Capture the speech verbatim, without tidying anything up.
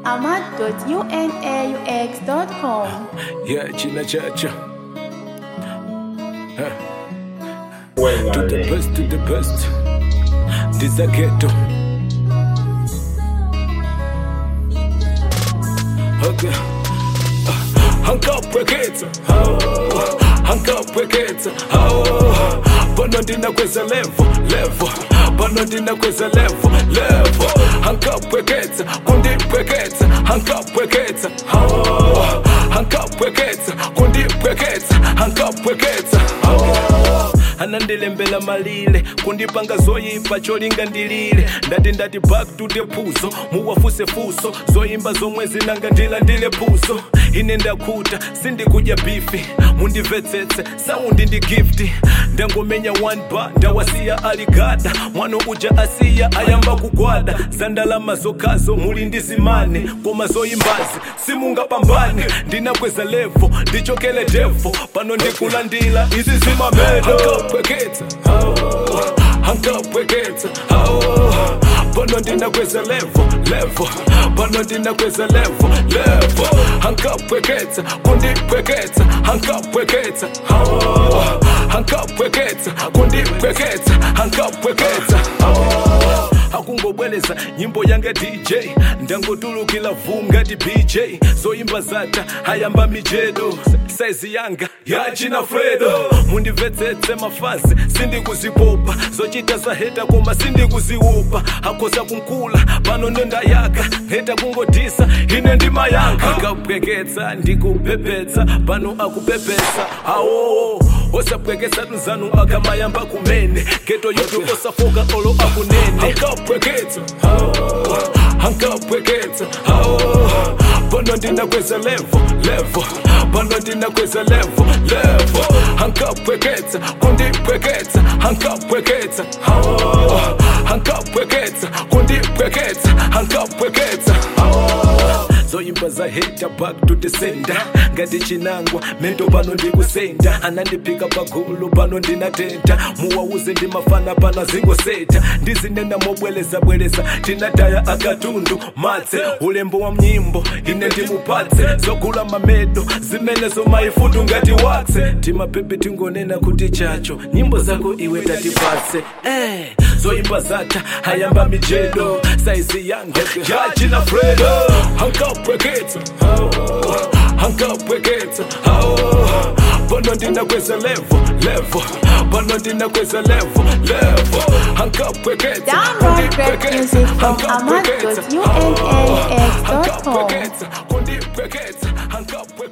ahmad dot unaux dot com. Yeah, China Chacha. Huh. Well, To the uh, best, to the best. This a ghetto. Okay. Hank up pwekeza. Oh. Hank up pwekeza. Oh. Bano ndina kweza level, level. Bano ndina kweza level, level. Hank up pwekeza. Kundi pwekeza. Hank up pwekeza. Oh. Hank up pwekeza. Kundi pwekeza. Hank up pwekeza. Oh. Anandilembela malile kundipanga zoyipa cholinga ndilile ndati ndati back to the puzo muwafuse fuso zoyimba zomwezi nanga ndila ndile puzo ine ndakuta sindikuja bifi mundivetsetse saundi ndi gifti ndangomenya one bar ndawasiya aligada mwano uja asiya ayamba kugwada zandalama zokazo muli ndizimane koma zoyimbazi simungapambane ndinakweza levo ndichokele devo pano ndikulandila izi zimamedo pwekeza, oh, hanka pwekeza, oh, bano ndina kweza level, level, bano ndina kweza level, level, hanka pwekeza, kundi pwekeza, hanka pwekeza, oh, hanka pwekeza, kundi pwekeza, hanka pwekeza, oh. Akungobweleza nyimbo yanga D J ndangotulukila vunga di B J zoimba zata hayamba mijedo size yanga yachina Fredo mundivetsetse mafazi sindi kuzipopa zochita za heta koma sindi kuziupa hakosa kunkula pano nenda yaka heta kungodisa ine ndima yanga akapweketsa ndikupepetsa pano akupepesa awo osapwekesa tuzanu akamayamba kumene geto yoto osafoka olo akunene pwekeza, oh, hanka pwekeza, oh, bano ndina kweza level, level, bano ndina kweza level, level, hanka pwekeza, kundi pwekeza, hanka pwekeza, oh, hanka pwekeza, kundi pwekeza, hanka pwekeza, oh. Zoyimba za heta back to the sender ngati chinangwa mendo pano ndikusenda anandipika pagulu pano ndinatenta muwauze ndi mafana pano zingoseta ndizinena mobweleza bweleza tinataya akatundu matse ulembo wa mnyimbo ine ndimupatse zokula mamedo zimene zomaifutu ngati wakse timapepe tingonena kuti chacho nyimbo zako iwe tatipatse eh zoyimba zata hayamba mijedo saizi yanga yachina Fredo hanka pwekeza, oh, hanka pwekeza, oh, bano ndina kweza level, level, bano ndina kweza level, level, hanka pwekeza, Download great music from ahmad dot unaux dot com. kundi pwekeza, hanka pwekeza.